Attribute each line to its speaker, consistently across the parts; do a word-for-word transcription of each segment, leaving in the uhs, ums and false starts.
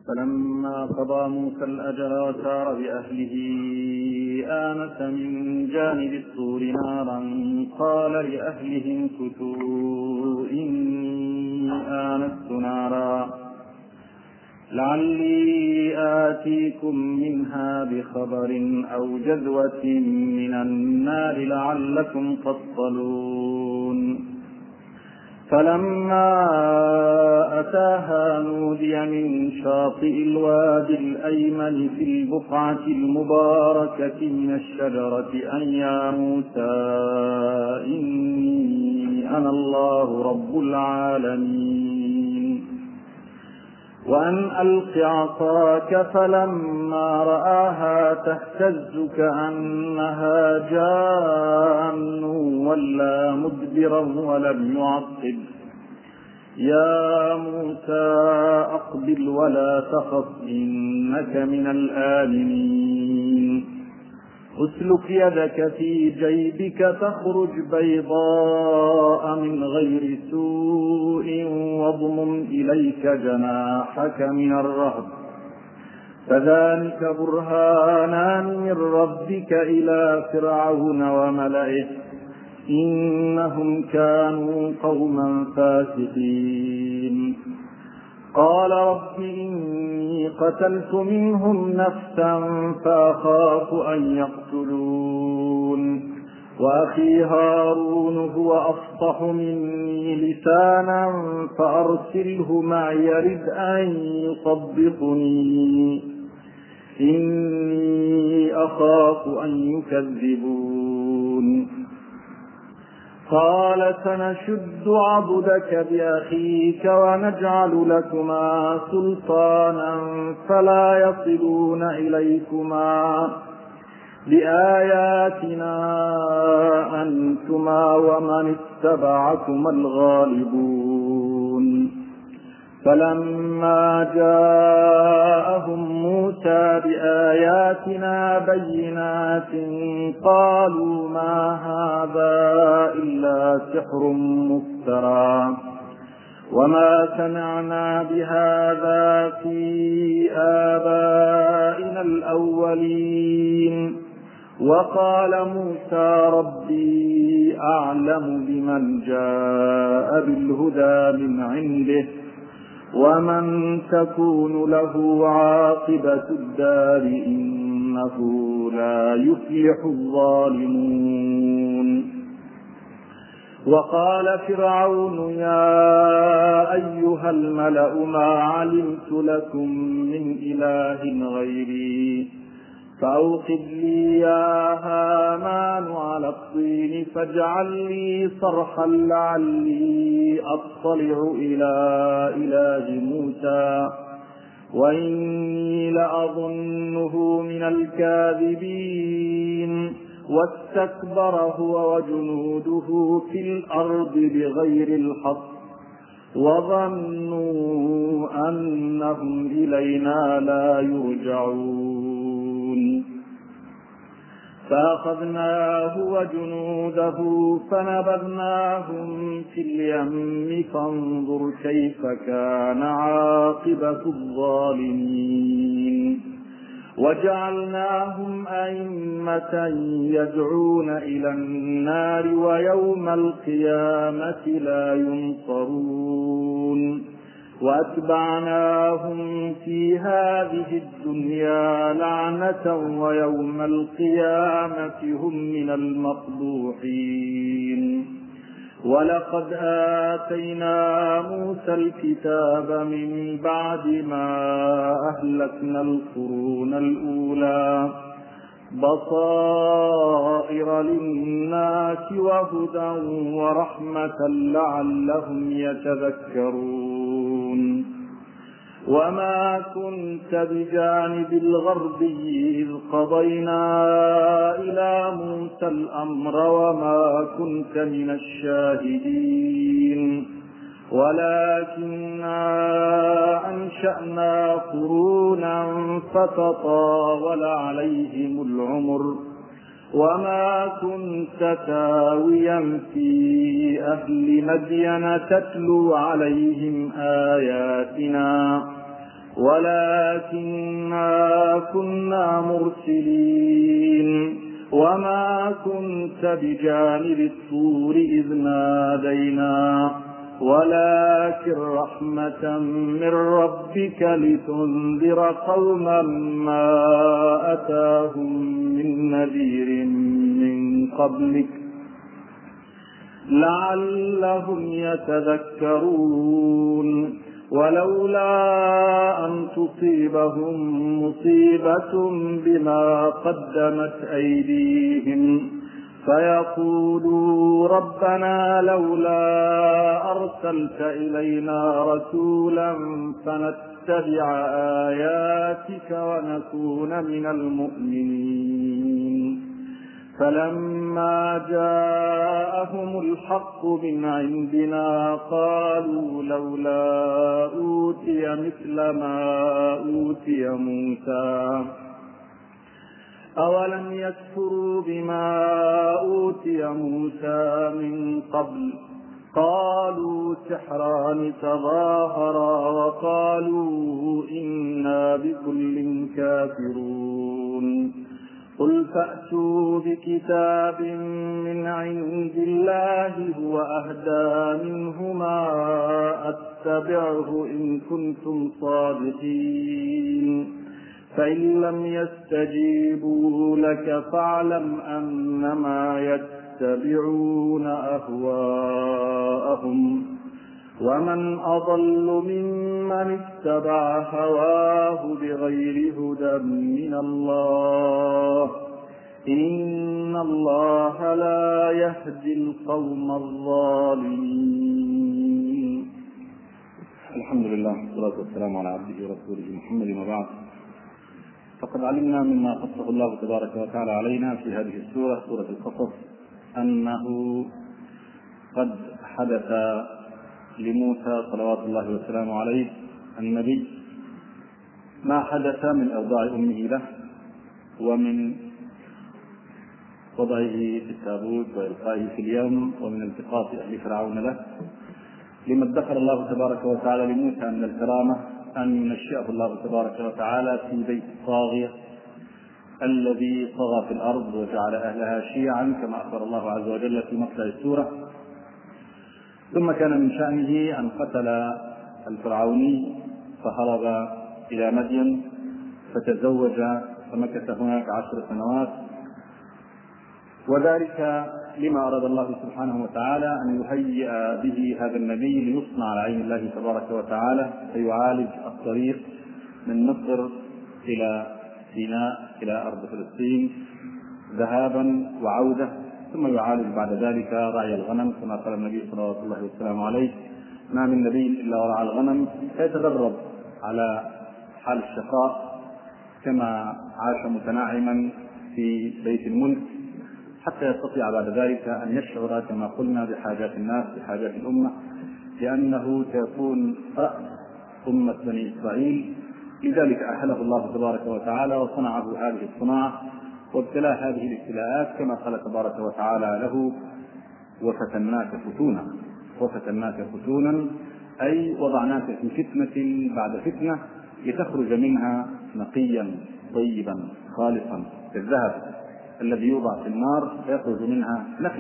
Speaker 1: فلما قضى موسى الأجل وسار بأهله آنس من جانب الطور نارا قال لأهلهم كثوا إني آنست نارا لعلي آتيكم منها بخبر أو جذوة من النار لعلكم تصطلون. فلما أتاها نودي من شاطئ الوادي الأيمن في البقعة المباركة من الشجرة أن يا موسى إني أنا الله رب العالمين وأن ألق عصاك. فلما رآها تهتز كأنها جان ولا مدبرا ولم يعقب يا موسى أقبل ولا تخف إنك من الآمنين. اسلك يدك في جيبك تخرج بيضاء من غير سوء واضمم إليك جناحك من الرهب فذلك برهانان من ربك إلى فرعون وملئه إنهم كانوا قوما فاسقين. قال رب إني قتلت منهم نفسا فأخاف أن يقتلون وأخي هارون هو أفصح مني لسانا فأرسله معي يرد أن يصدقني إني أخاف أن يكذبون. قال سنشد عضدك بأخيك ونجعل لكما سلطانا فلا يصلون إليكما بآياتنا أنتما ومن اتبعكما الغالبون. فلما جاءهم موسى بآياتنا بينات قالوا ما هذا إلا سحر مفترى وما سمعنا بهذا في آبائنا الأولين. وقال موسى ربي أعلم بمن جاء بالهدى من عنده ومن تكون له عاقبة الدار إنه لا يفلح الظالمون. وقال فرعون يا أيها الملأ ما علمت لكم من إله غيري فأوقد لي يا هامان على الطين فاجعل لي صرحا لعلي أطلع إلى إله موسى وإني لأظنه من الكاذبين. واستكبر هو وجنوده في الأرض بغير الحق وظنوا أنهم إلينا لا يرجعون. فأخذناه وجنوده فنبذناهم في اليم فانظر كيف كان عاقبة الظالمين. وجعلناهم أئمة يدعون إلى النار ويوم القيامة لا ينصرون. وأتبعناهم في هذه الدنيا لعنة ويوم القيامة هم من المقبوحين. ولقد آتينا موسى الكتاب من بعد ما أهلكنا القرون الأولى بصائر للناس وهدى ورحمة لعلهم يتذكرون. وما كنت بجانب الغربي إذ قضينا إلى موسى الأمر وما كنت من الشاهدين ولكننا أنشأنا قرونا فتطاول عليهم العمر وما كنت تاويا في أهل مدين تتلو عليهم آياتنا ولكننا كنا مرسلين وما كنت بجانب الطور إذ نادينا ولكن رحمة من ربك لتنذر قوما ما أتاهم من نذير من قبلك لعلهم يتذكرون ولولا أن تصيبهم مصيبة بما قدمت أيديهم فيقولوا ربنا لولا أرسلت إلينا رسولا فنتبع آياتك ونكون من المؤمنين فلما جاءهم الحق من عندنا قالوا لولا أوتي مثل ما أوتي موسى أولم يكفروا بما أوتي موسى من قبل قالوا سحران تظاهرا وقالوا إنا بكل كافرون قل فأتوا بكتاب من عند الله هو أهدى منهما أتبعه إن كنتم صادقين فإن لم يستجيبوا لك فاعلم أنما يتبعون أهواءهم ومن أضل ممن اتبع هواه بغير هدى من الله إن الله لا يهدي القوم الظالمين.
Speaker 2: الحمد لله والصلاة والسلام على عبده ورسوله محمد وبعد. فقد علمنا مما قصه الله تبارك وتعالى علينا في هذه السورة سورة القصص أنه قد حدث لموسى صلوات الله وسلامه عليه النبي ما حدث من أوضاع أمه له ومن وضعه في التابوت وإلقائه في اليم ومن التقاط أهل فرعون له، لما ادخر الله تبارك وتعالى لموسى من الكرامة أن ينشئه الله تبارك وتعالى في بيت الطاغية الذي طغى في الأرض وجعل أهلها شيعا كما أخبر الله عز وجل في مطلع السورة. ثم كان من شأنه أن قتل الفرعوني فهرب إلى مدين فتزوج فمكث هناك عشر سنوات، وذلك لما أراد الله سبحانه وتعالى أن يهيئ به هذا النبي ليصنع على عين الله تبارك وتعالى فيعالج الطريق من مصر إلى سيناء إلى أرض فلسطين ذهابا وعودة، ثم يعالج بعد ذلك رعي الغنم كما قال النبي صلى الله عليه وسلم عليه ما من نبي إلا ورعى الغنم، فيتدرب على حال الشقاء كما عاش متناعما في بيت الملك حتى يستطيع بعد ذلك أن يشعر كما قلنا بحاجات الناس بحاجات الأمة، لأنه سيكون رأس أمة بني إسرائيل. لذلك أهله الله تبارك وتعالى وصنعه هذه الصناعة وابتلاه هذه الابتلاءات كما قال تبارك وتعالى له وفتناك فتونا. وفتناك فتونا أي وضعناك في فتنة بعد فتنة لتخرج منها نقيا طيبا خالصا كالذهب الذي يوضع في النار فيخرج منها نقي.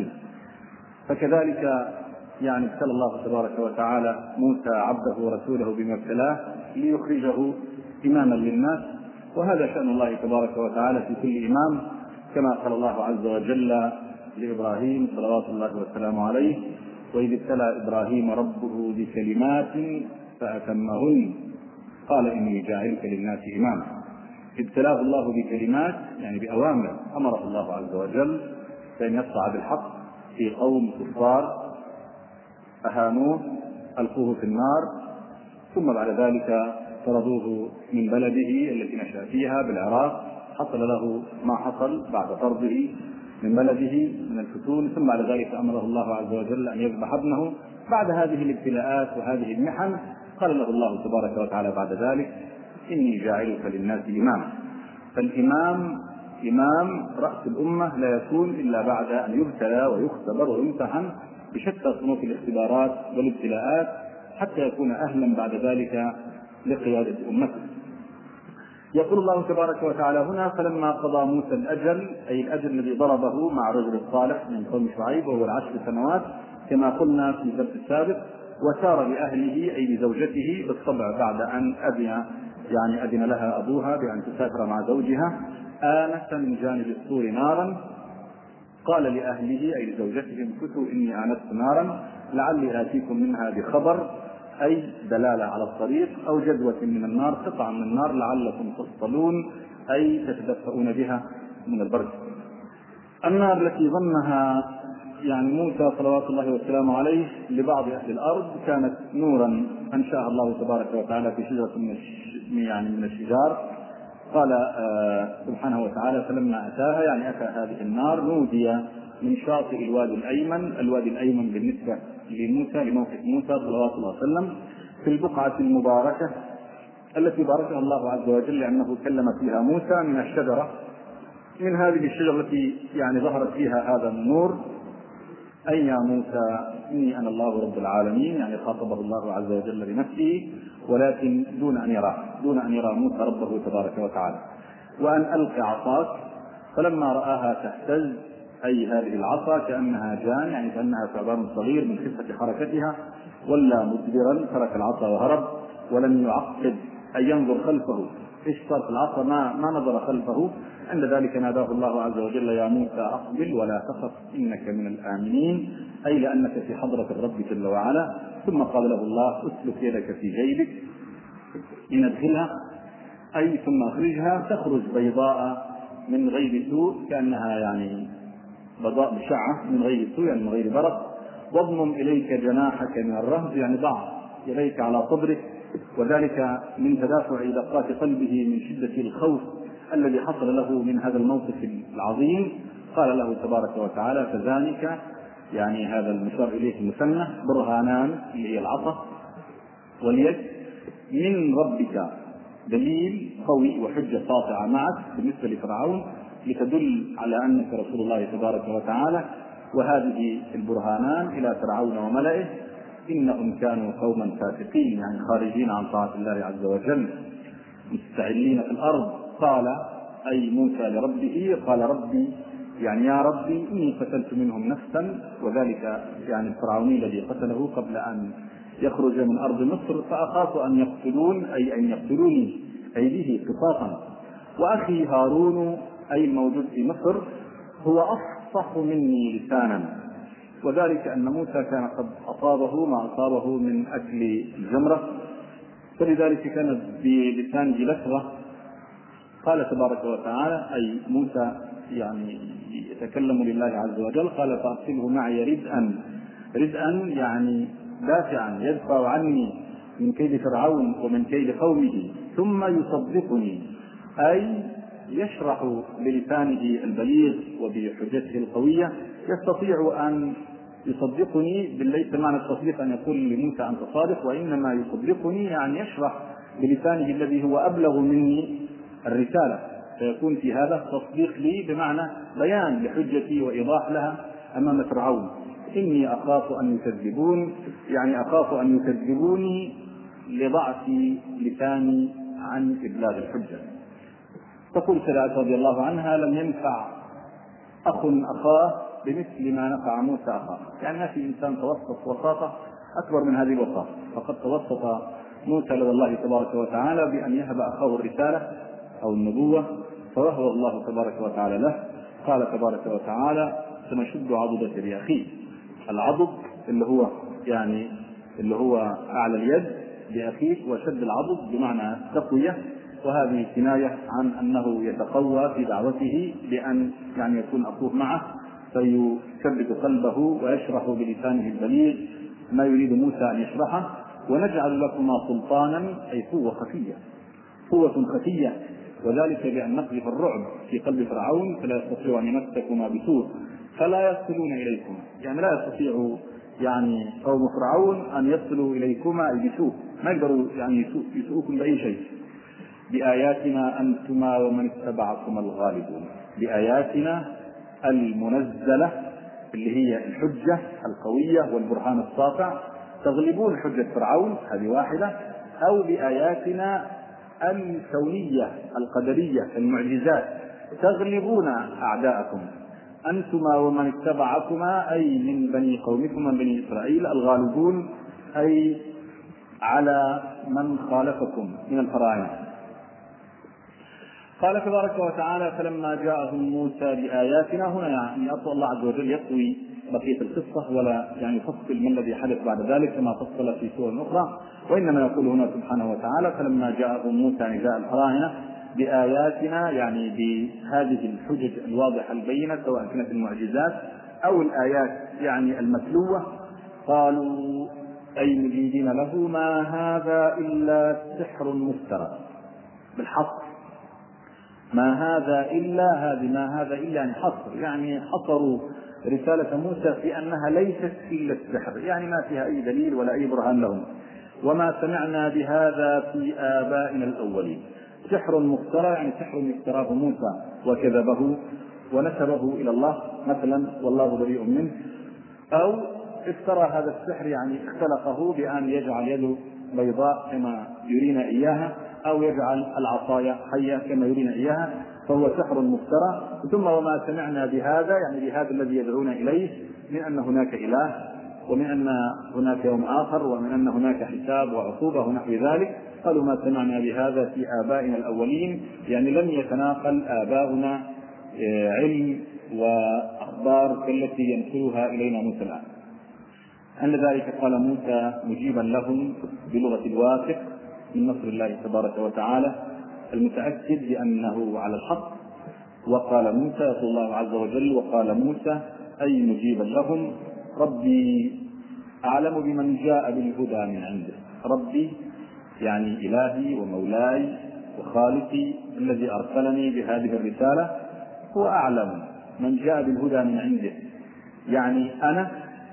Speaker 2: فكذلك يعني ابتلى الله تبارك وتعالى موسى عبده ورسوله بما ابتلاه ليخرجه إماما للناس، وهذا شأن الله تبارك وتعالى في كل إمام كما قال الله عز وجل لإبراهيم صلوات الله وسلامه عليه وإذ ابتلى إبراهيم ربه بكلمات فأتمهن قال إني جاعلك للناس إماما. ابتلاه الله بكلمات يعني بأوامر أمره الله عز وجل بأن يصنع بالحق في قوم كفار أهانوه ألقوه في النار، ثم بعد ذلك طردوه من بلده التي نشأ فيها بالعراق، حصل له ما حصل بعد طرده من بلده من الفتون، ثم بعد ذلك أمره الله عز وجل أن يذبح ابنه. بعد هذه الابتلاءات وهذه المحن قال له الله تبارك وتعالى بعد ذلك إني جاعلك للناس إماما. فالإمام إمام رأس الأمة لا يكون إلا بعد أن يبتلى ويختبر ويمتحن بشتى صنوف الاختبارات والابتلاءات حتى يكون أهلا بعد ذلك لقيادة أمته. يقول الله تبارك وتعالى هنا: فلما قضى موسى الأجل، أي الأجل الذي ضربه مع الرجل الصالح من قوم شعيب وهو العشر سنوات كما قلنا في الدرس السابق، وسار لأهله أي لزوجته، بالطبع بعد أن أذن يعني أذن لها أبوها بأن تسافر مع زوجها، آنس من جانب الطور نارا، قال لأهله أي لزوجته: امكثوا إني آنست نارا لعلي آتيكم منها بخبر، أي دلالة على الطريق، أو جدوة من النار، قطعة من النار لعلكم تصطلون، أي تتدفئون بها من البرد. النار التي ظنها يعني موسى صلوات الله وسلامه عليه لبعض أهل الأرض كانت نورا أنشأها الله تبارك وتعالى في شجرة من يعني من الشجار. قال آه سبحانه وتعالى: فلما أتاها، يعني أتى هذه النار، نودي من شاطئ الوادي الأيمن. الوادي الأيمن بالنسبة لموسى لموقف موسى صلوات الله وسلم في البقعة المباركة التي باركها الله عز وجل لأنه كلم فيها موسى من الشجرة، من هذه الشجرة التي يعني ظهرت فيها هذا النور: أي يا موسى إني أنا الله رب العالمين، يعني خاطبه الله عز وجل بنفسه، ولكن دون أن يرى دون أن يرى موسى ربه تبارك وتعالى. وأن ألقي عصاك، فلما رآها تهتز، أي هذه العصا كأنها جان، يعني كأنها ثعبان صغير من خفة حركتها، ولا مدبرا، ترك العصا وهرب ولم يعقد أن ينظر خلفه ايش صار في العصا، ما, ما نظر خلفه. عند ذلك ناداه الله عز وجل: يا موسى أقبل ولا تخف إنك من الآمنين، أي لأنك في حضرة الرب جل وعلا. ثم قال له الله: اسلك يدك في جيبك إن أدخلها، أي ثم أخرجها، تخرج بيضاء من غير سوء، كأنها يعني بيضاء بشعة من غير سوء، يعني من غير برق. واضمم إليك جناحك من الرهب، يعني ضع يديك على صدرك، وذلك من تدافع دقات قلبه من شدة الخوف الذي حصل له من هذا الموقف العظيم. قال له تبارك وتعالى: فذلك، يعني هذا المشار إليه المثنى، برهانان اللي هي العصا واليد، من ربك، دليل قوي وحجة ساطعة معك بالنسبة لفرعون لتدل على أنك رسول الله تبارك وتعالى. وهذه البرهانان إلى فرعون وملئه: إنهم كانوا قوما فاسقين، يعني خارجين عن طاعة الله عز وجل، مستعلين في الأرض. قال أي موسى لربه، قال: ربي، يعني يا ربي، إني قتلت منهم نفسا، وذلك يعني الفرعوني الذي قتله قبل أن يخرج من أرض مصر، فأخاف أن يقتلون، أي أن يقتلوني أيديه قصاصا. وأخي هارون، أي الموجود في مصر، هو أفصح مني لسانا، وذلك أن موسى كان قد أصابه ما أصابه من أكل الجمرة، فلذلك كانت بلسانه لثغة. قال تبارك وتعالى: أي موسى يعني يتكلم لله عز وجل، قال: فأرسله معي ردءا. ردءا يعني دافعا، يدفع عني من كيد فرعون ومن كيد قومه، ثم يصدقني، أي يشرح بلسانه البليغ وبحجته القوية، يستطيع أن يصدقني. ليس معنى التصديق أن يقول لموسى أنت صادق، وإنما يصدقني يعني يشرح بلسانه الذي هو أبلغ مني الرسالة، فيكون في هذا تصديق لي بمعنى بيان لحجتي وإيضاح لها أمام فرعون. إني أخاف أن يكذبون، يعني أخاف أن يكذبوني لضعف لساني عن إبلاغ الحجة. تقول سلعة رضي الله عنها: لم ينفع أخ أخاه بمثل ما نفع موسى أخاه، يعني ما في إنسان توسط وساطة أكبر من هذه الوساطة، فقد توسط موسى لدى الله تبارك وتعالى بأن يهب أخاه الرسالة أو النبوة، فوهب الله تبارك وتعالى له. قال تبارك وتعالى: سنشد عضدك بأخيه. العضد اللي هو يعني اللي هو أعلى اليد بأخيه، وشد العضد بمعنى تقوية، وهذه كناية عن أنه يتقوى في دعوته بأن يعني يكون أخوه معه فيثبت قلبه ويشرح بلسانه البليغ ما يريد موسى أن يشرحه. ونجعل لكما سلطانا، أي قوة خفية، قوة خفية، وذلك بأن نقذف الرعب في قلب فرعون فلا يستطيع أن يمسكما بسوء فلا يصلون إليكم، يعني لا يستطيع يعني قوم فرعون أن يصلوا إليكما بسوء، ما يقدروا يعني يسوءكم بأي شيء. بآياتنا أنتما ومن اتبعكم الغالبون. بآياتنا المنزلة اللي هي الحجة القوية والبرهان الساطع، تغلبون حجة فرعون، هذه واحدة. أو بآياتنا الكونية القدرية المعجزات تغلبون أعداءكم أنتما ومن اتبعكما، أي من بني قومكم من بني إسرائيل الغالبون، أي على من خالفكم من الفراعنة. قال تبارك وتعالى: فلما جاءهم موسى بآياتنا. هنا يعني أطلع الله عز وجل يطوي بقية القصة ولا يعني يفصل ما الذي حدث بعد ذلك كما فصل في سور أخرى، وإنما يقول هنا سبحانه وتعالى: فلما جاءهم موسى نداء الفراعنة بآياتنا، يعني بهذه الحجج الواضحة البينة سواء كانت المعجزات أو الآيات يعني المتلوة، قالوا أي مجيدين له: ما هذا إلا سحر مفترى. بالحصر، ما هذا إلا هذه ما هذا إلا يعني حصر، يعني حصروا رسالة موسى في أنها ليست إلا السحر، يعني ما فيها أي دليل ولا أي برهان لهم. وما سمعنا بهذا في آبائنا الأولين. سحر مفترى يعني سحر افتراه موسى وكذبه ونسبه إلى الله مثلا والله بريء منه، أو افترى هذا السحر يعني اختلقه بأن يجعل يده بيضاء كما يرينا إياها، أو يجعل العصاية حية كما يرينا إياها، فهو سحر مفترى. ثم وما سمعنا بهذا يعني بهذا الذي يدعون إليه من أن هناك إله ومن أن هناك يوم آخر ومن أن هناك حساب وعقوبة ونحو ذلك. قالوا ما سمعنا بهذا في آبائنا الأولين، يعني لم يتناقل آباؤنا علم وأخبار كالتي ينقلها إلينا موسى الآن. عند ذلك قال موسى مجيبا لهم بلغة الواثق من نصر الله تبارك وتعالى المتأكد بأنه على الحق. وقال موسى يقول الله عز وجل: وقال موسى أي مجيبا لهم: ربي أعلم بمن جاء بالهدى من عنده. ربي يعني إلهي ومولاي وخالقي الذي أرسلني بهذه الرسالة هو أعلم من جاء بالهدى من عنده، يعني أنا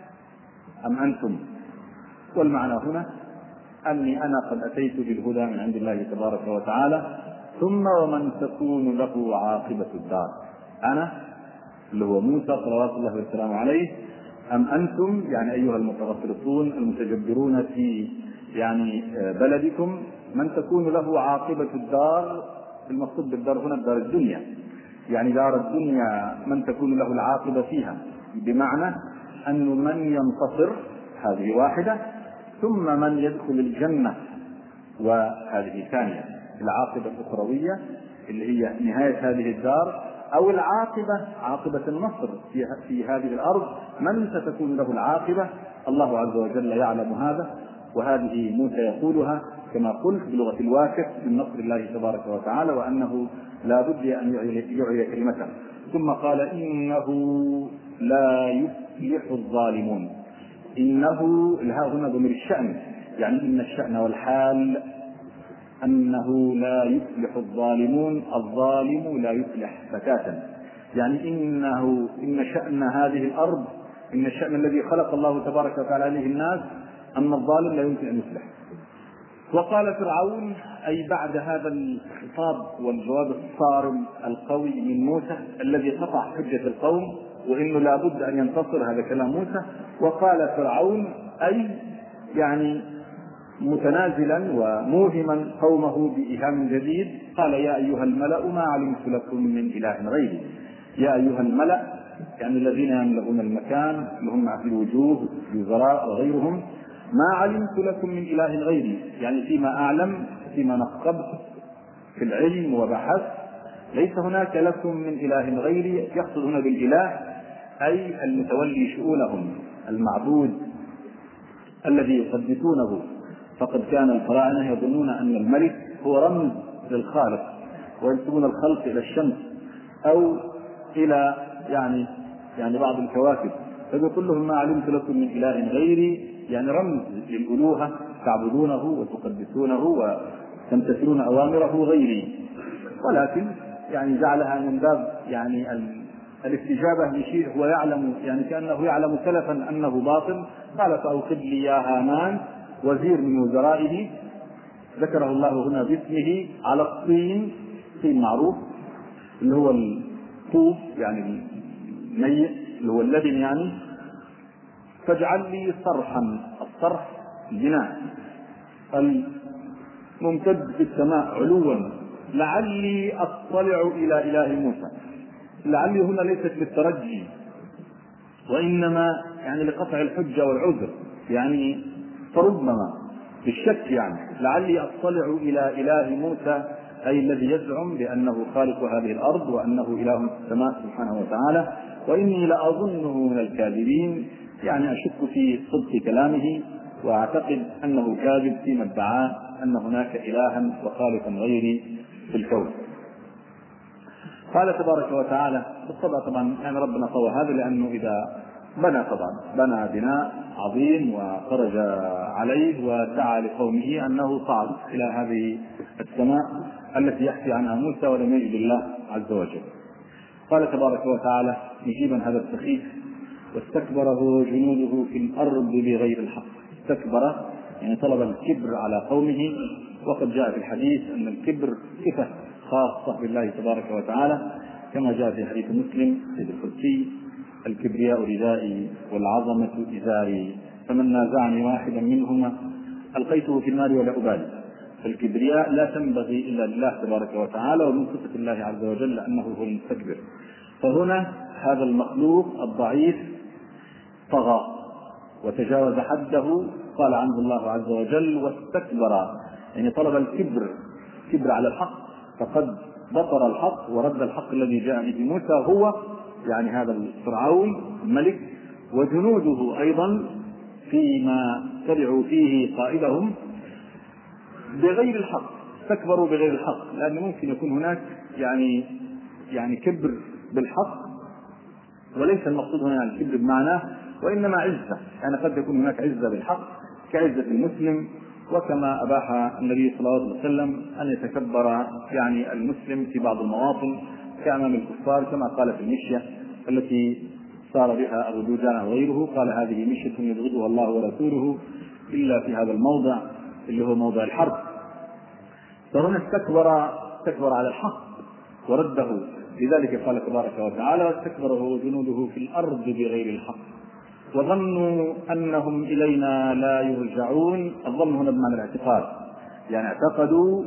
Speaker 2: أم أنتم؟ والمعنى هنا أني أنا قد أتيت بالهدى من عند الله تبارك وتعالى، ثم ومن تكون له عاقبة الدار. أنا اللي هو موسى صلوات الله والسلام عليه، أم أنتم يعني أيها المتغطرسون المتجبرون في يعني بلدكم، من تكون له عاقبة الدار. المقصود بالدار هنا الدار الدنيا، يعني دار الدنيا من تكون له العاقبة فيها، بمعنى أن من ينتصر هذه واحدة، ثم من يدخل الجنة وهذه ثانية. العاقبة الأخروية اللي هي نهاية هذه الدار، أو العاقبة عاقبة النصر في هذه الأرض، من ستكون له العاقبة الله عز وجل يعلم هذا. وهذه موسى يقولها كما قلت بلغة الواثق من نصر الله تبارك وتعالى، وأنه لا بد أن يعلي كلمته. ثم قال: إنه لا يفلح الظالمون. إنه الهاء هنا ضمير الشأن، يعني إن الشأن والحال أنه لا يفلح الظالمون. الظالم لا يفلح بتاتا، يعني إنه إن شأن هذه الأرض، إن الشأن الذي خلق الله تبارك وتعالى عليه الناس، أن الظالم لا يمكن أن يفلح. وقال فرعون، أي بعد هذا الخطاب والجواب الصارم القوي من موسى الذي قطع حجة القوم وإنه لا بد أن ينتصر، هذا كلام موسى. وقال فرعون أي يعني متنازلا وموهما قومه بإيهام جديد، قال: يا أيها الملأ ما علمت لكم من إله غيري. يا أيها الملأ يعني الذين يملؤون المكان اللي هم في الوجوه الوزراء وغيرهم، ما علمت لكم من إله غيري، يعني فيما أعلم فيما نقبت في العلم وبحث ليس هناك لكم من إله غيري. يقصد هنا بالإله أي المتولي شؤونهم، المعبود الذي يقدسونه. فقد كان الفراعنة يظنون أن الملك هو رمز للخالق، وينسبون الخلق إلى الشمس أو إلى يعني يعني بعض الكواكب، فيقول لهم: ما علمت لكم من إله غيري، يعني رمز للألوهة، تعبدونه وتقدسونه وتمتثلون أوامره غيري. ولكن يعني جعلها من باب يعني الاستجابة لشيء هو يعلم، يعني كأنه يعلم سلفا أنه باطل. قال: فأوقد لي يا هامان وزير من وزرائه. ذكره الله هنا باسمه على الطين، طين معروف اللي هو الطوب يعني الميت اللي هو اللبن يعني. فاجعل لي صرحا، الصرح البناء، ممتد في السماء علوا لعلي أطلع إلى إله موسى. لعلي هنا ليست للترجي، وإنما يعني لقطع الحجة والعذر، يعني فربما بالشك، يعني لعلي أطلع إلى إله موسى، أي الذي يزعم بأنه خالق هذه الأرض وأنه إله في السماء سبحانه وتعالى، وإني لأظنه من الكاذبين، يعني أشك في صدق كلامه وأعتقد أنه كاذب فيما ادعاه أن هناك إلها وخالقا غيري في الكون. قال تبارك وتعالى بالطبع، طبعا يعني ربنا طوى هذا لأنه إذا بنى طبعا بنى بناء عظيم وخرج عليه ودعا لقومه أنه صعد إلى هذه السماء التي يحكي عنها موسى ولم يجد الله عز وجل. قال تبارك وتعالى مجيبا هذا السخيف: واستكبره جنوده في الأرض بغير الحق. استكبر يعني طلب الكبر على قومه، وقد جاء في الحديث أن الكبر صفة خاصة بالله تبارك وتعالى، كما جاء في حديث مسلم في القدسي: الكبرياء ردائي والعظمة إزاري، فمن نازعني واحدا منهما ألقيته في النار ولا أبالي. فالكبرياء لا تنبغي إلا لله تبارك وتعالى، ومن صفة الله عز وجل أنه هو المستكبر. فهنا هذا المخلوق الضعيف طغى وتجاوز حده، قال عنه الله عز وجل: واستكبر، يعني طلب الكبر، كبر على الحق، فقد بطر الحق ورد الحق الذي جاء به موسى، هو يعني هذا الفرعون الملك وجنوده أيضا فيما تبعوا فيه قائدهم بغير الحق. استكبروا بغير الحق، لأن ممكن يكون هناك يعني يعني كبر بالحق، وليس المقصود هنا الكبر بمعناه، وإنما عزة، يعني قد يكون هناك عزة بالحق كعزة المسلم، وكما أباح النبي صلى الله عليه وسلم أن يتكبر يعني المسلم في بعض المواطن كأمام الكفار، كما قال في المشية التي صار بها أبو دجانة وغيره، قال: هذه مشية يبغضها الله ورسوله إلا في هذا الموضع اللي هو موضع الحرب. فهنا استكبر استكبر على الحق ورده، لذلك قال تبارك وتعالى: واستكبره جنوده في الأرض بغير الحق وظنوا أنهم إلينا لا يرجعون. الظن هنا بمعنى الاعتقاد، يعني اعتقدوا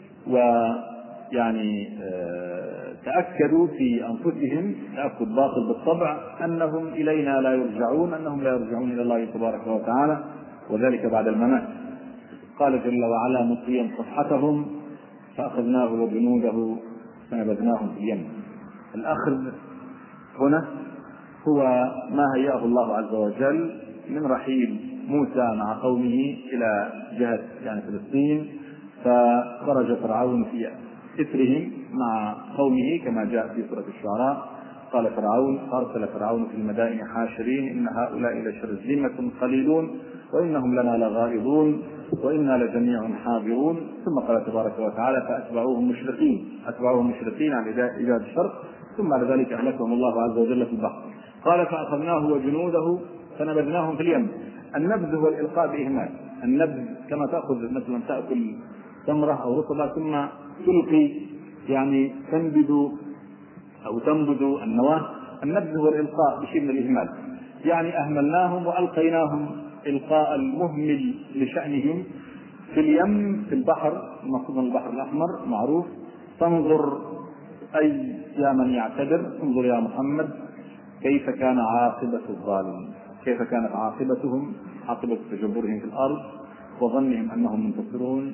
Speaker 2: ويعني تأكدوا في أنفسهم تأكد باطل بالطبع أنهم إلينا لا يرجعون، أنهم لا يرجعون إلى الله تبارك وتعالى، وذلك بعد الممات. قال جل وعلا مطيا صفحتهم: فأخذناه وجنوده فنبذناهم في اليم. الأخذ هنا هو ما هيأه الله عز وجل من رحيل موسى مع قومه إلى جهة يعني فلسطين، فخرج فرعون في إثرهم مع قومه كما جاء في سورة الشعراء. قال فرعون: أرسل فرعون في المدائن حاشرين إن هؤلاء لشرذمة قليلون وإنهم لنا لغائظون وإنا لجميع حاضرون. ثم قال تبارك وتعالى: فأتبعوهم مشرقين، أتبعوهم مشرقين عن إيجاد الشرق، ثم بعد ذلك أهلكهم الله عز وجل في البحر. قال: فأخذناه وجنوده فنبذناهم في اليم. النبذ هو الإلقاء بإهمال. النبذ كما تأخذ مثلا تأكل تمرة أو رطبة ثم تلقي يعني تنبذ أو تنبذ النواة. النبذ هو الإلقاء بشيء من الإهمال، يعني أهملناهم وألقيناهم إلقاء المهمل لشأنهم في اليم، في البحر، المقصود البحر الأحمر معروف. تنظر أي يا من يعتبر، انظر يا محمد كيف كان عاقبة الظالمين، كيف كانت عاقبتهم، عاقبة تجبرهم في الأرض وظنهم أنهم منتصرون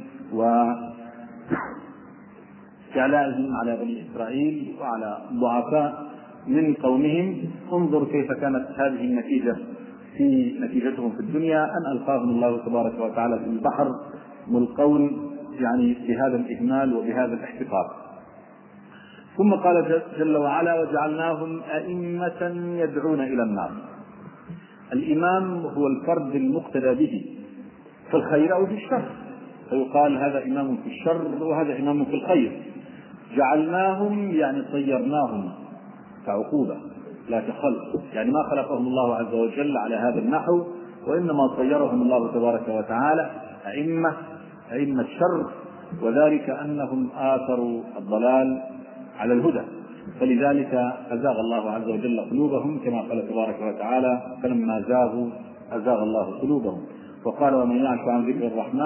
Speaker 2: واستعلائهم على بني إسرائيل وعلى ضعفاء من قومهم. انظر كيف كانت هذه النتيجة في نتيجتهم في الدنيا، أن ألقاهم الله تبارك وتعالى في البحر ملقون يعني بهذا الإهمال وبهذا الاحتقار. ثم قال جل وعلا: وجعلناهم أئمة يدعون إلى النار. الإمام هو الفرد المقتدى به في الخير أو في الشر، فيقال هذا إمام في الشر وهذا إمام في الخير. جعلناهم يعني صيرناهم كعقوبة لا كخلق، يعني ما خلقهم الله عز وجل على هذا النحو، وإنما صيرهم الله تبارك وتعالى أئمة أئمة الشر، وذلك أنهم آثروا الضلال على الهدى، فلذلك أزاغ الله عز وجل قلوبهم كما قال تبارك وتعالى: فلما زاغوا أزاغ الله قلوبهم. وقال: ومن يعش عن ذكر الرحمن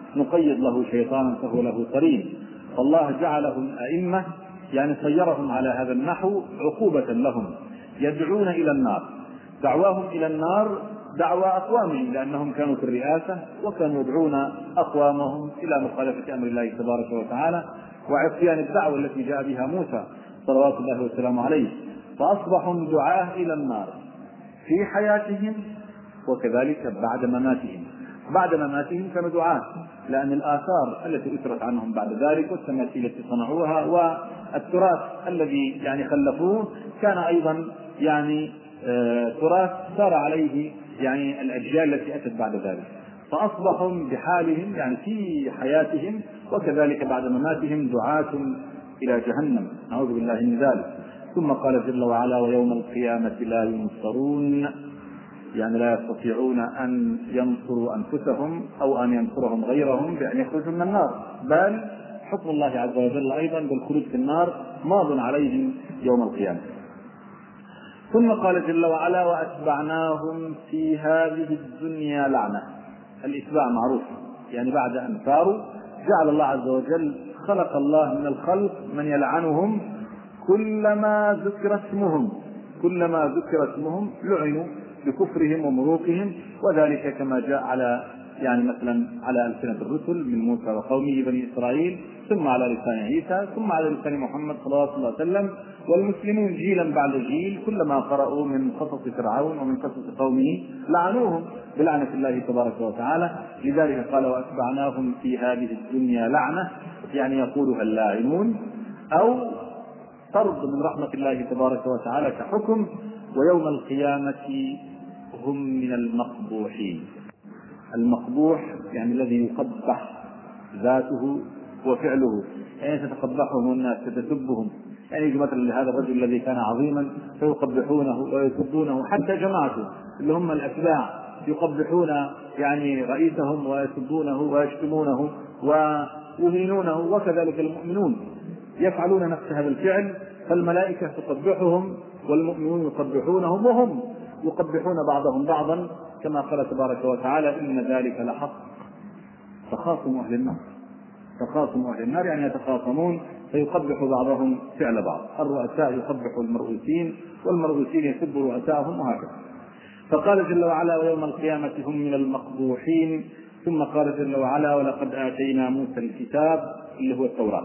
Speaker 2: نقيض له شيطانا فهو له قرين. فالله جعلهم أئمة، يعني صيرهم على هذا النحو عقوبة لهم، يدعون إلى النار. دعواهم إلى النار دعوى أقوامهم، لأنهم كانوا في الرئاسة وكانوا يدعون أقوامهم إلى مخالفة أمر الله تبارك وتعالى وعصيان الدعوة التي جاء بها موسى صلوات الله وسلامه عليه. فأصبحوا دعاة إلى النار في حياتهم وكذلك بعد مماتهم. بعد مماتهم كانوا دعاة، لأن الآثار التي أثرت عنهم بعد ذلك والتماثيل التي صنعوها والتراث الذي يعني خلفوه كان أيضا يعني آه تراث سار عليه يعني الأجيال التي أتت بعد ذلك. فأصبحوا بحالهم يعني في حياتهم وكذلك بعد مماتهم دعاة إلى جهنم، نعوذ بالله من ذلك. ثم قال جل وعلا: ويوم القيامة لا ينصرون، يعني لا يستطيعون أن ينصروا أنفسهم أو أن ينصرهم غيرهم بأن يخرجوا من النار، بل حكم الله عز وجل أيضا بالخلود في النار ماض عليهم يوم القيامة. ثم قال جل وعلا: وأتبعناهم في هذه الدنيا لعنة. الإتباع معروف، يعني بعد أن ثاروا جعل الله عز وجل خلق الله من الخلق من يلعنهم كلما ذكر اسمهم، كلما ذكر اسمهم لعنوا بكفرهم ومروقهم، وذلك كما جاء على يعني مثلا على ألسنة الرسل من موسى وقومه بني إسرائيل، ثم على لسان عيسى، ثم على لسان محمد صلى الله عليه وسلم. والمسلمون جيلا بعد جيل كلما قرأوا من قصص فرعون ومن قصص قومه لعنوهم بلعنة الله تبارك وتعالى. لذلك قال: وأتبعناهم في هذه الدنيا لعنة، يعني يقولها اللاعنون، أو طرد من رحمة الله تبارك وتعالى كحكم. ويوم القيامة هم من المقبوحين. المقبوح يعني الذي يقبح ذاته وفعله، يعني تتقبحهم الناس، تتسبهم. يعني يجي مثلا لهذا الرجل الذي كان عظيما فيقبحونه ويسبونه، حتى جماعته اللي هم الأتباع يقبحون يعني رئيسهم ويسبونه ويشتمونه ويهينونه، وكذلك المؤمنون يفعلون نفس هذا الفعل. فالملائكة تقبحهم والمؤمنون يقبحونهم وهم يقبحون بعضهم بعضا، كما قال تبارك وتعالى: إن ذلك لحق تخاصم أهل النار. تخاصم أهل النار يعني يتخاصمون فيقبح بعضهم فعل بعض. الرؤساء يقبحوا المرؤوسين والمرؤوسين يسبوا رؤساءهم وهكذا. فقال جل وعلا: ويوم القيامة هم من المقبوحين. ثم قال جل وعلا: ولقد آتينا موسى الكتاب، اللي هو التوراة،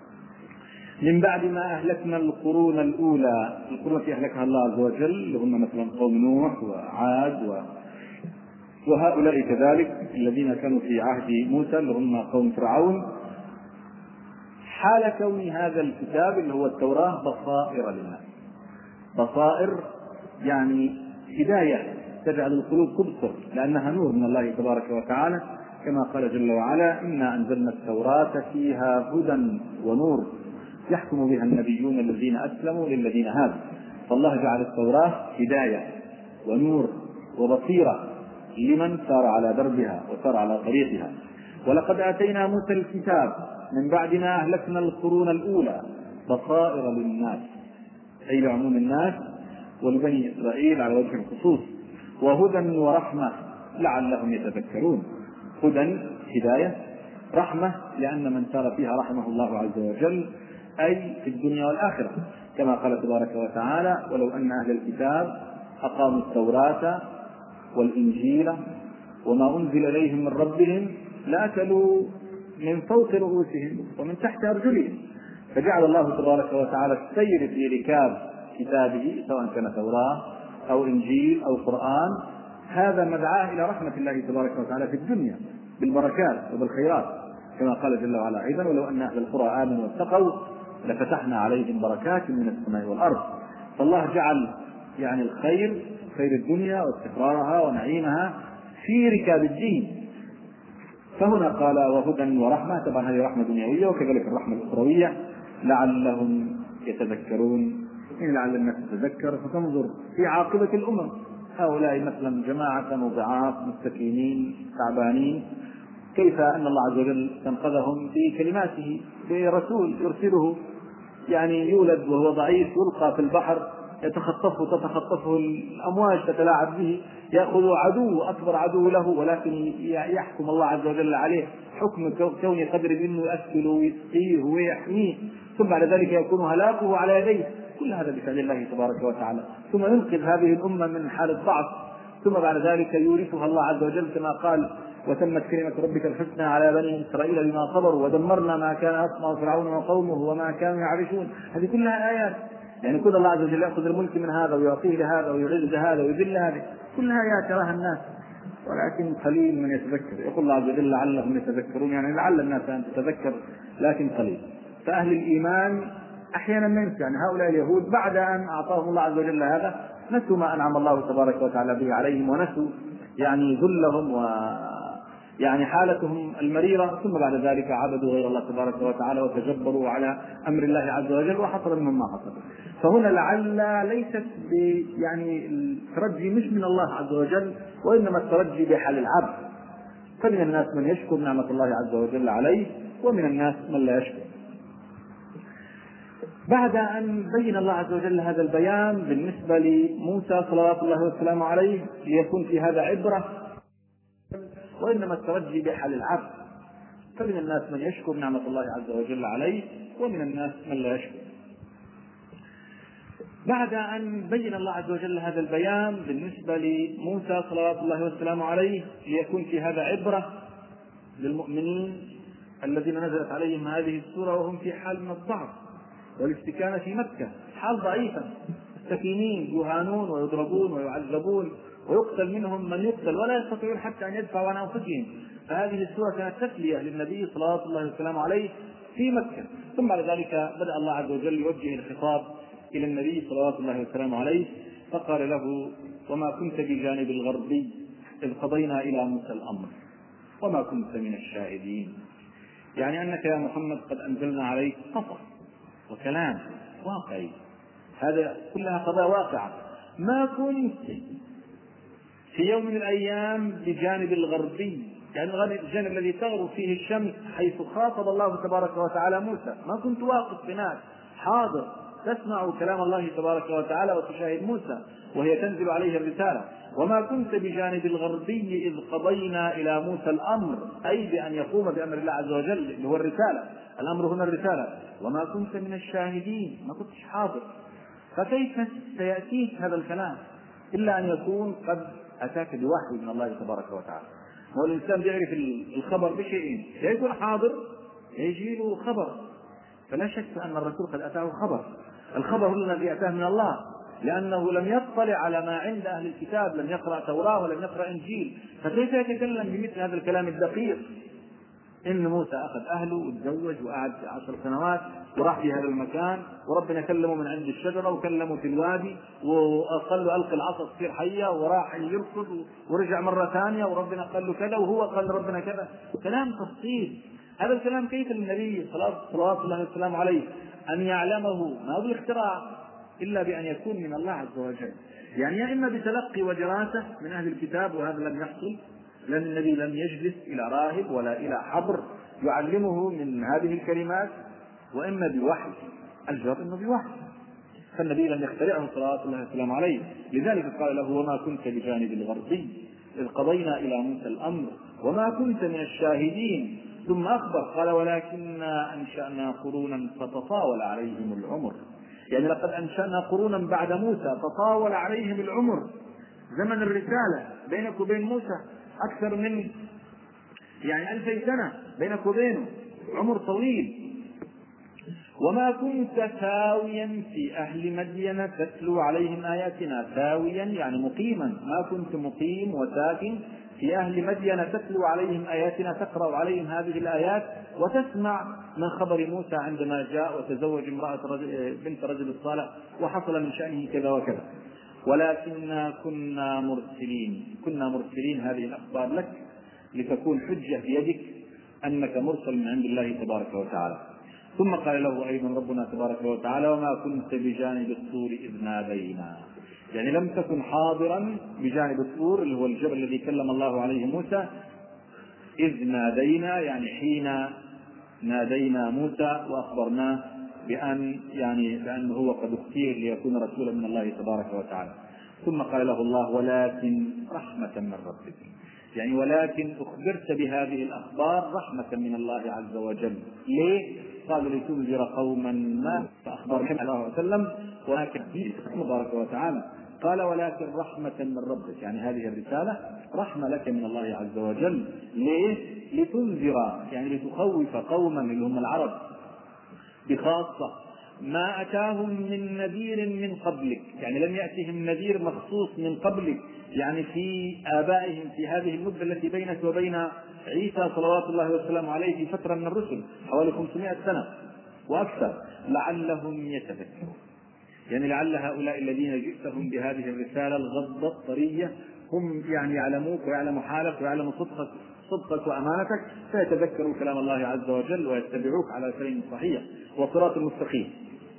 Speaker 2: من بعد ما أهلكنا القرون الأولى. القرون التي أهلكها الله عز وجل اللي هم مثلا قوم نوح وعاد و... وهؤلاء كذلك الذين كانوا في عهد موسى اللي هم قوم فرعون. حال كون هذا الكتاب اللي هو التوراة بصائر للناس. بصائر يعني هداية تجعل القلوب تبصر، لأنها نور من الله تبارك وتعالى، كما قال جل وعلا: إنا أنزلنا التوراة فيها هدى ونور يحكم بها النبيون الذين أسلموا للذين هادوا. فالله جعل التوراة هداية ونور وبصيرة لمن سار على دربها وسار على طريقها. ولقد آتينا موسى الكتاب من بعد ما أهلكنا القرون الأولى بصائر للناس، أي لعموم الناس ولبني إسرائيل على وجه الخصوص، وهدى ورحمة لعلهم يتذكرون. هدى هداية، رحمة لأن من سار فيها رحمه الله عز وجل، أي في الدنيا والآخرة، كما قال تبارك وتعالى: ولو أن أهل الكتاب أقاموا التوراة والإنجيل وما أنزل إليهم من ربهم لأكلوا من فوق رؤوسهم ومن تحت أرجلهم. فجعل الله تبارك وتعالى السير في ركاب كتابه سواء كان توراة أو إنجيل أو قرآن، هذا مدعاه إلى رحمة الله تبارك وتعالى في الدنيا بالبركات وبالخيرات، كما قال جل وعلا أيضا: ولو أن أهل القرى آمنوا واتقوا لفتحنا عليهم بركات من السماء والأرض. فالله جعل يعني الخير، خير الدنيا واستقرارها ونعيمها في ركاب الدين. فهنا قال: وهدى ورحمة، طبعا هذه رحمة دنيوية وكذلك الرحمة الأخروية، لعلهم يتذكرون. إن لعل الناس تتذكر فتنظر في عاقبة الأمم، هؤلاء مثلا جماعة ضعاف مستكينين تعبانين، كيف أن الله عز وجل تنقذهم بكلماته، برسول يرسله يعني يولد وهو ضعيف يلقى في البحر يتخطفه تتخطفه الأمواج تتلاعب به، يأخذ عدو أكبر عدو له، ولكن يحكم الله عز وجل عليه حكم كون قدر منه يأكله ويسقيه ويحميه، ثم بعد ذلك يكون هلاكه على يديه، كل هذا بفعل الله تبارك وتعالى. ثم ينقذ هذه الأمة من حالة ضعف، ثم بعد ذلك يورثها الله عز وجل كما قال: وتمت كلمة ربك الحسنى على بني إسرائيل بما صبروا ودمرنا ما كان يصنع فرعون وقومه وما كانوا يعرشون. هذه كلها آيات، يعني كل الله عز وجل يأخذ الملك من هذا ويعطيه لهذا ويعز هذا ويذل هذا، كلها آيات يراها الناس ولكن قليل من يتذكر. يقول الله عز وجل: لعلهم يتذكرون، يعني لعل الناس أن تتذكر لكن قليل. فأهل الإيمان أحيانا ننسى، يعني هؤلاء اليهود بعد أن أعطاهم الله عز وجل هذا نسوا ما أنعم الله تبارك وتعالى به عليهم، ونسوا يعني ذلهم و يعني حالتهم المريرة، ثم بعد ذلك عبدوا غير الله تبارك وتعالى وتجبروا على أمر الله عز وجل وحصل منهم ما حصل. فهنا لعل ليست يعني الترجي مش من الله عز وجل، وإنما الترجي بحال العبد. فمن الناس من يشكر نعمة الله عز وجل عليه، ومن الناس من لا يشكر. بعد أن بين الله عز وجل هذا البيان بالنسبة لموسى صلوات الله وسلامه عليه ليكون في هذا عبرة، وإنما الترجي بحال العبد. فمن الناس من يشكر نعمة الله عز وجل عليه، ومن الناس من لا يشكر. بعد أن بين الله عز وجل هذا البيان بالنسبة لموسى صلوات الله وسلامه عليه ليكون في هذا عبرة للمؤمنين الذين نزلت عليهم هذه السورة وهم في حال من الضعف والاستكانة في مكة، حال ضعيفة، سكينين يهانون ويضربون ويعذبون ويقتل منهم من يقتل ولا يستطيعون حتى أن يدفعوا عن أنفسهم. فهذه السورة كانت تسلية للنبي صلوات الله وسلامه عليه في مكة. ثم بعد ذلك بدأ الله عز وجل يوجه الخطاب إلى النبي صلوات الله وسلامه عليه، فقال له: وما كنت بجانب الغربي إذ قضينا إلى موسى الأمر وما كنت من الشاهدين. يعني أنك يا محمد قد أنزلنا عليك قصص وكلام واقعي، هذا كلها قضايا واقعة. ما كنت في يوم من الأيام بجانب الغربي، يعني الجانب الذي تغرب فيه الشمس، حيث خاطب الله تبارك وتعالى موسى، ما كنت واقف هناك حاضر تسمع كلام الله تبارك وتعالى وتشاهد موسى وهي تنزل عليه الرسالة. وما كنت بجانب الغربي إذ قضينا إلى موسى الأمر، أي بأن يقوم بأمر الله عز وجل اللي هو الرسالة، الأمر هنا الرسالة. وما كنت من الشاهدين، ما كنتش حاضر. فكيف سيأتيك هذا الكلام إلا أن يكون قد أتاك بوحي من الله تبارك وتعالى. هو الإنسان بيعرف الخبر بشيئين، يكون حاضر يجي له خبر، فلا شك أن الرسول قد أتاه خبر. الخبر هو الذي أتاه من الله، لأنه لم يطلع على ما عند أهل الكتاب، لم يقرأ توراة ولم يقرأ إنجيل، فكيف يتكلم بمثل هذا الكلام الدقيق؟ إن موسى أخذ أهله وتزوج وقعد عشر سنوات وراح في هذا المكان، وربنا كلمه من عند الشجرة وكلمه في الوادي وقال له ألقي العصا تصير حية، وراح يركض ورجع مرة ثانية وربنا قال له كذا وهو قال ربنا كذا، كلام تفصيل. هذا الكلام كيف النبي صلوات الله وسلامه عليه أن يعلمه؟ ما بالاختراع إلا بأن يكون من الله عز وجل، يعني يا إما بتلقي ودراسة من أهل الكتاب، وهذا لم يحصل، لأن النبي لم يجلس إلى راهب ولا إلى حبر يعلمه من هذه الكلمات، وإما بوحي. الجواب إنه بوحي، فالنبي لم يخترعه صلوات الله وسلامه عليه. لذلك قال له: وما كنت بجانب الغربي إذ قضينا إلى موسى الأمر وما كنت من الشاهدين. ثم أخبر قال: ولكننا أنشأنا قرونا فتطاول عليهم العمر. يعني لقد أنشأنا قرونا بعد موسى تطاول عليهم العمر، زمن الرسالة بينك وبين موسى أكثر من يعني ألفي سنة بينك وبينه، عمر طويل. وما كنت ثاويا في أهل مدين تتلو عليهم آياتنا، ثاويا يعني مقيما، ما كنت مقيم وساكن في أهل مدين تتلو عليهم آياتنا، تقرأ عليهم هذه الآيات وتسمع من خبر موسى عندما جاء وتزوج امرأة رجل بنت رجل الصالح وحصل من شأنه كذا وكذا. ولكننا كنا مرسلين، كنا مرسلين هذه الأخبار لك لتكون حجة في يدك أنك مرسل من عند الله تبارك وتعالى. ثم قال له أيضا ربنا تبارك وتعالى: وما كنت بجانب الطور إذ نادينا. يعني لم تكن حاضرا بجانب الطور اللي هو الجبل الذي كلم الله عليه موسى، إذ نادينا يعني حين نادينا موسى وأخبرناه بأن يعني بأنه هو قد اختير ليكون رسولا من الله تبارك وتعالى. ثم قال له الله: ولكن رحمة من ربك. يعني ولكن أخبرت بهذه الأخبار رحمة من الله عز وجل. ليه؟ قالوا لتنذر قوما ما فأخبر صلى الله عليه وسلم ولكن تبارك وتعالى قال ولكن رحمة من ربك، يعني هذه الرسالة رحمة لك من الله عز وجل. ليه؟ لتنذر يعني لتخوف قوما اللي هم العرب بخاصة ما أتاهم من نذير من قبلك، يعني لم يأتهم نذير مخصوص من قبلك، يعني في آبائهم في هذه المدة التي بينك وبين عيسى صلوات الله وسلامه عليه في فترة من الرسل حوالي خمسمائة سنة وأكثر، لعلهم يتذكرون. يعني لعل هؤلاء الذين جئتهم بهذه الرسالة الغضة الطرية هم يعني يعلموك ويعلموا حالك ويعلموا صدقك صدقك وأمانتك، فيتذكروا كلام الله عز وجل ويتبعوك على سبيل صحيح وصراط مستقيم.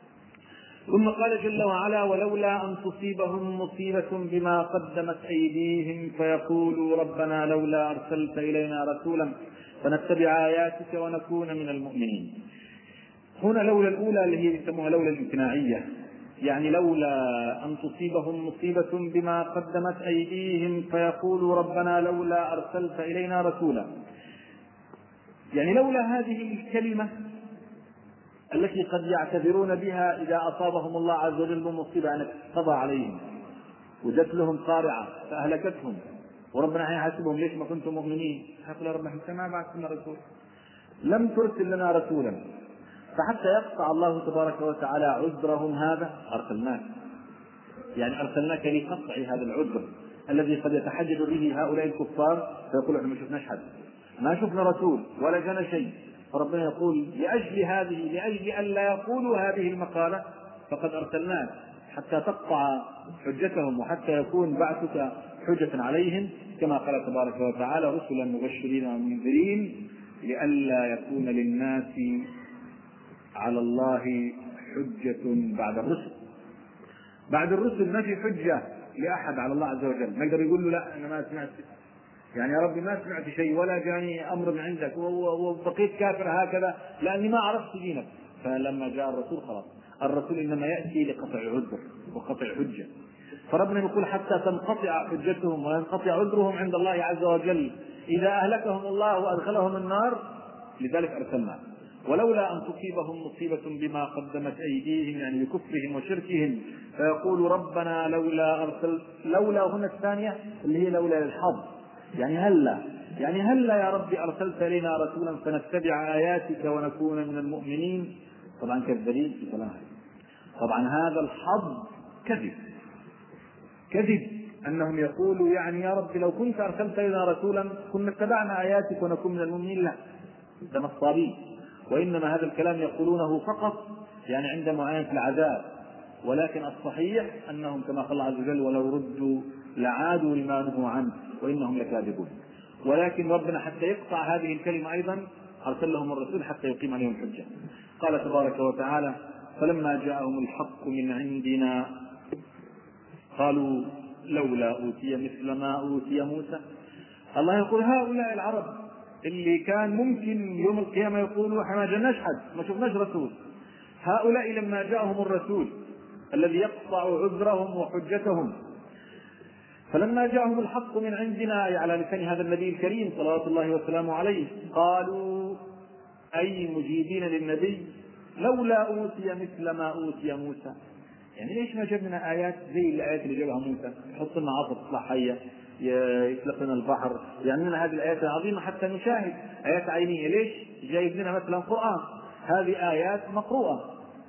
Speaker 2: ثم قال جل وعلا ولولا أن تصيبهم مصيبة بما قدمت أيديهم فيقولوا ربنا لولا أرسلت إلينا رسولا فنتبع آياتك ونكون من المؤمنين. هنا لولا الأولى اللي هي يسموها لولا الامتناعية، يعني لولا أن تصيبهم مصيبة بما قدمت أيديهم فيقولوا ربنا لولا أرسلت إلينا رسولا، يعني لولا هذه الكلمة التي قد يعتذرون بها إذا أصابهم الله عز وجل بمصيبة أن قضى عليهم وجت لهم قارعة فأهلكتهم وربنا يحاسبهم ليش ما كنتم مؤمنين، يقول ربنا أنت ما بعث لنا رسول، لم ترسل لنا رسولا، فحتى يقطع الله تبارك وتعالى عذرهم هذا أرسلناك، يعني أرسلناك لقطع هذا العذر الذي قد يتحجج به هؤلاء الكفار فيقول احنا ما شفناش حد، ما شفنا رسول ولا جانا شيء، فربنا يقول لأجل هذه لأجل أن لا يقولوا هذه المقالة فقد أرسلناك حتى تقطع حجتهم وحتى يكون بعثك حجة عليهم، كما قال تبارك وتعالى رسلا مبشرين ومنذرين لئلا يكون للناس على الله حجة بعد الرسل. بعد الرسل ما في حجة لأحد على الله عز وجل، ما يقدر يقول له لا أنا ما سمعت، يعني يا ربي ما سمعت شيء ولا جاني أمر من عندك وبقيت كافر هكذا لأني ما عرفت دينك. فلما جاء الرسول خلاص، الرسول إنما يأتي لقطع عذر وقطع حجة، فربنا يقول حتى تنقطع حجتهم وينقطع عذرهم عند الله عز وجل إذا أهلكهم الله وأدخلهم النار، لذلك أرسلنا. ولولا أن تصيبهم مصيبة بما قدمت أيديهم يعني بكفرهم وشركهم فيقول ربنا لولا أرسلت، لولا هنا الثانية اللي هي لولا للحظ، يعني هلا يعني هلا يا ربي أرسلت إلينا رسولا فنتبع آياتك ونكون من المؤمنين. طبعا كالدليل في كلام طبعا هذا الحظ كذب كذب أنهم يقولوا يعني يا ربي لو كنت أرسلت إلينا رسولا كنا اتبعنا آياتك ونكون من المؤمنين، لا ده نصابين، وإنما هذا الكلام يقولونه فقط يعني عند معاينة العذاب، ولكن الصحيح أنهم كما قال الله عز وجل ولو ردوا لعادوا لما نهوا عنه وإنهم لكاذبون. ولكن ربنا حتى يقطع هذه الكلمة أيضا أرسل لهم الرسول حتى يقيم عليهم حجة. قال تبارك وتعالى فلما جاءهم الحق من عندنا قالوا لولا أوتي مثل ما أوتي موسى. الله يقول هؤلاء العرب اللي كان ممكن يوم القيامة يقولوا احنا ما جناش حد ما شفناش رسول، هؤلاء لما جاءهم الرسول الذي يقطع عذرهم وحجتهم فلما جاءهم الحق من عندنا على لسان هذا النبي الكريم صلوات الله وسلامه عليه قالوا أي مجيبين للنبي لولا أوتي مثل ما أوتي موسى، يعني ليش ما جبنا آيات زي الآيات اللي جابها موسى، يحط لنا عصا تطلع حية يطلق لنا البحر، يعني لنا هذه الآيات العظيمة حتى نشاهد آيات عينية، ليش جايب لنا مثلا قرآن، هذه آيات مقروءة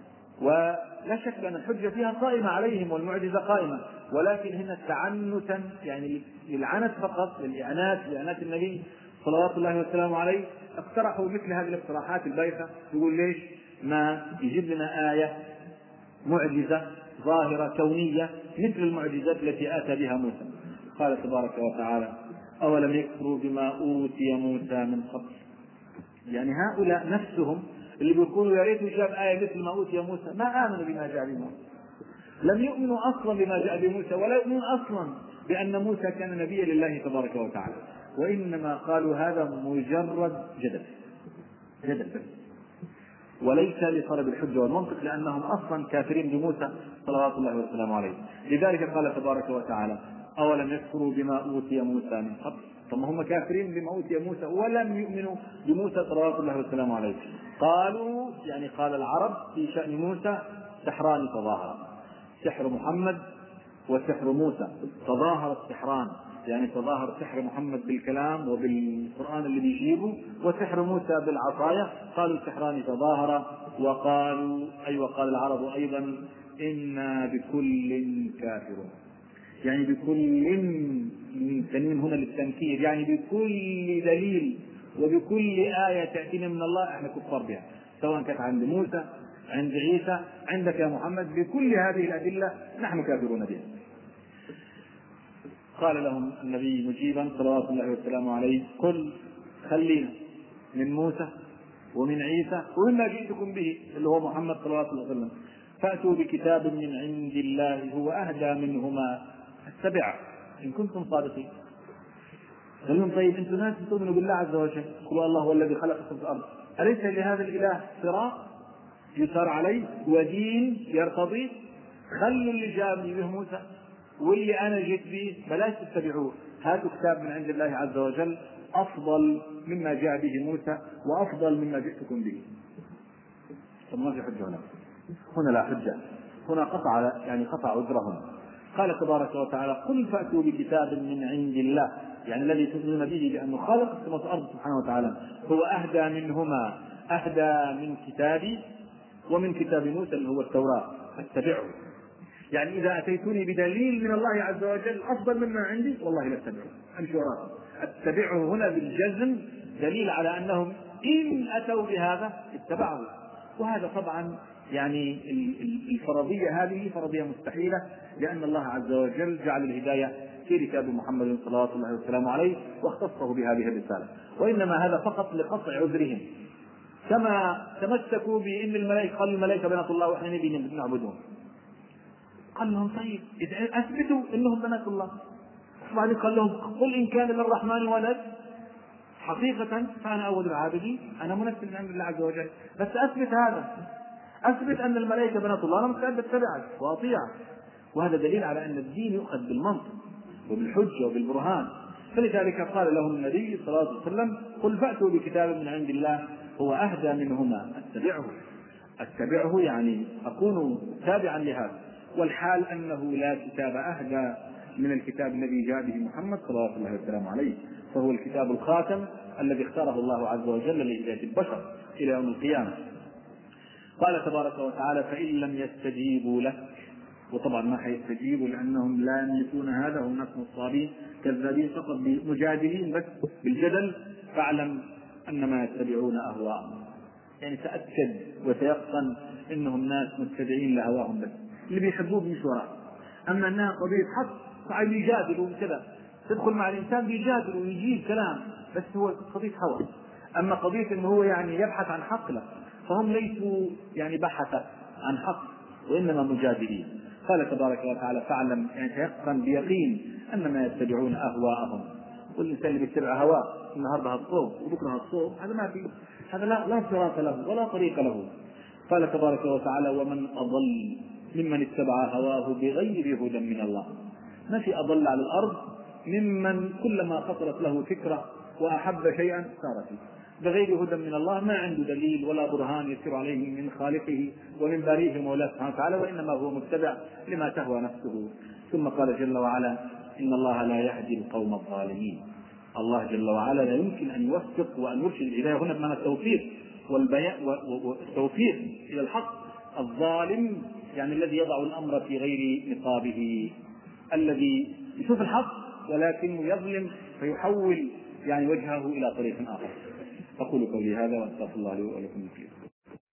Speaker 2: ولا شك أن الحجة فيها قائمة عليهم والمعجزة قائمة، ولكن هنا تعنتا يعني للعنت فقط للإعنات لإعنات النبي صلوات الله وسلامه عليه اقترحوا مثل هذه الاقتراحات البايخة، يقول ليش ما يجيب لنا آية معجزة ظاهرة كونية مثل المعجزات التي آتى بها موسى. قال تبارك وتعالى أولم يكفروا بما أوتي موسى من قبل، يعني هؤلاء نفسهم اللي بيقولوا يا ريت جاب آية مثل ما أوتي موسى ما آمنوا بما جاء بموسى، لم يؤمنوا أصلا بما جاء بموسى ولا يؤمنون أصلا بأن موسى كان نبيا لله تبارك وتعالى، وإنما قالوا هذا مجرد جدل جدل بس وليس لطلب الحجة والمنطق لأنهم أصلا كافرين بموسى صلوات الله وسلامه عليه. لذلك قال تبارك وتعالى أولم يكفروا بما أوتي موسى من قبل ثم هم كافرين بما أوتي موسى ولم يؤمنوا بموسى صلوات الله وسلامه عليه. قالوا يعني قال العرب في شأن موسى سحران تظاهر، سحر محمد وسحر موسى، تظاهر السحران، يعني تظاهر سحر محمد بالكلام وبالقرآن اللي بيجيبه، وسحر موسى بالعصاية. قالوا السحران تظاهر. وقالوا أي أيوة وقال العرب أيضا إنا بكل كافرون، يعني بكل تنوين هنا للتنكير، يعني بكل دليل وبكل آية تأتينا من الله احنا كفار بها، سواء كانت عند موسى عند عيسى عندك يا محمد، بكل هذه الأدلة نحن كافرون بها. قال لهم النبي مجيبا صلوات الله وسلامه عليه قل خلينا من موسى ومن عيسى ومما جئتكم به اللي هو محمد صلى الله عليه وسلم، فأتوا بكتاب من عند الله هو أهدى منهما اتبعه إن كنتم صادقين. قال لهم طيب أنتم ناس تؤمنوا بالله عز وجل، قلوا الله هو الذي خلقكم في الأرض، أليس لهذا الإله صراط يسار عليه ودين يرتضيه؟ خلوا اللي جابني به موسى واللي أنا جئت به بلاش تتبعوه، هاتوا كتاب من عند الله عز وجل أفضل مما جاء به موسى وأفضل مما جئتكم به. فما في حجة هنا، هنا لا حجة، هنا قطع يعني قطع عذرهم. قال تبارك وتعالى قل فأتوا بكتاب من عند الله، يعني الذي تؤمنون به لأنه خالق السماوات والأرض سبحانه وتعالى هو أهدى منهما، أهدى من كتابي ومن كتاب موسى اللي هو التوراة فاتبعه. يعني إذا أتيتوني بدليل من الله عز وجل أفضل مما عندي والله لا أتبعه، أمشي وراءه. أتبعه هنا بالجزم دليل على أنهم إن أتوا بهذا اتبعه، وهذا طبعا يعني الفرضية هذه فرضية مستحيلة، لأن الله عز وجل جعل الهداية في كتاب محمد صلى الله عليه وسلم عليه واختصه بهذه الرسالة، وإنما هذا فقط لقطع عذرهم. كما تمسكوا بأن الملائكة قالوا الملائكة بنات الله وإحنا نبي نعبدهم، قال لهم طيب إذا أثبتوا إنهم بنات الله، وبعدين قال لهم قل إن كان للرحمن ولد حقيقة فأنا أول العابدين، أنا منفذ من أمر الله عز وجل، بس أثبت هذا، أثبت أن الملائكة بنات الله، أنا مستعد أتبعك وأطيعك. وهذا دليل على أن الدين يؤخذ بالمنطق وبالحجة وبالبرهان. فلذلك قال لهم النبي صلى الله عليه وسلم قل فأتوا بكتاب من عند الله هو أهدى منهما اتبعه. اتبعه يعني أكون تابعا لهذا، والحال أنه لا كتاب أهدى من الكتاب الذي جاء به محمد صلى الله عليه وسلم عليه، فهو الكتاب الخاتم الذي اختاره الله عز وجل لهداية البشر إلى يوم القيامة. قال تبارك وتعالى فإن لم يستجيبوا لك، وطبعا ما حيستجيبوا لأنهم لا يملكون هذا، هم ناس نصابين كذابين فقط مجادلين بس بالجدل، فاعلم أنما يتبعون أهواءهم، يعني تأكد وتيقن إنهم ناس متبعين لهواهم بس، اللي بيحبوه بيمشوا وراه. أما أنها قضية حق فعلي يجادلوا كذا، تدخل مع الإنسان بيجادل ويجيب كلام بس هو قضية هوى. أما قضية إنه هو يعني يبحث عن حق له، فهم ليسوا يعني بحث عن حق وإنما مجادلين. قال تبارك وتعالى فاعلم يعني تيقن بيقين أنما يتبعون أهواءهم. والإنسان اللي بيتبع هواه النهارده هالصوم وبكره هالصوم هذا ما في، هذا لا لا صراط له ولا طريق له. قال تبارك وتعالى ومن أضل ممن اتبع هواه بغير هدى من الله. ما في أضل على الأرض ممن كلما خطرت له فكرة وأحب شيئا صار فيه بغير هدى من الله، ما عنده دليل ولا برهان يسير عليه من خالقه ومن باريه مولاه سبحانه وتعالى، وإنما هو متبع لما تهوى نفسه. ثم قال جل وعلا إن الله لا يهدي القوم الظالمين. الله جل وعلا لا يمكن أن يوفق وأن يرشد الهداية، هنا بمعنى التوفيق والبيان والتوفيق إلى الحق. الظالم يعني الذي يضع الأمر في غير نصابه، الذي يشوف الحق ولكنه يظلم فيحول يعني وجهه إلى طريق آخر. أقول قولي هذا وأستغفر الله لي ولكم.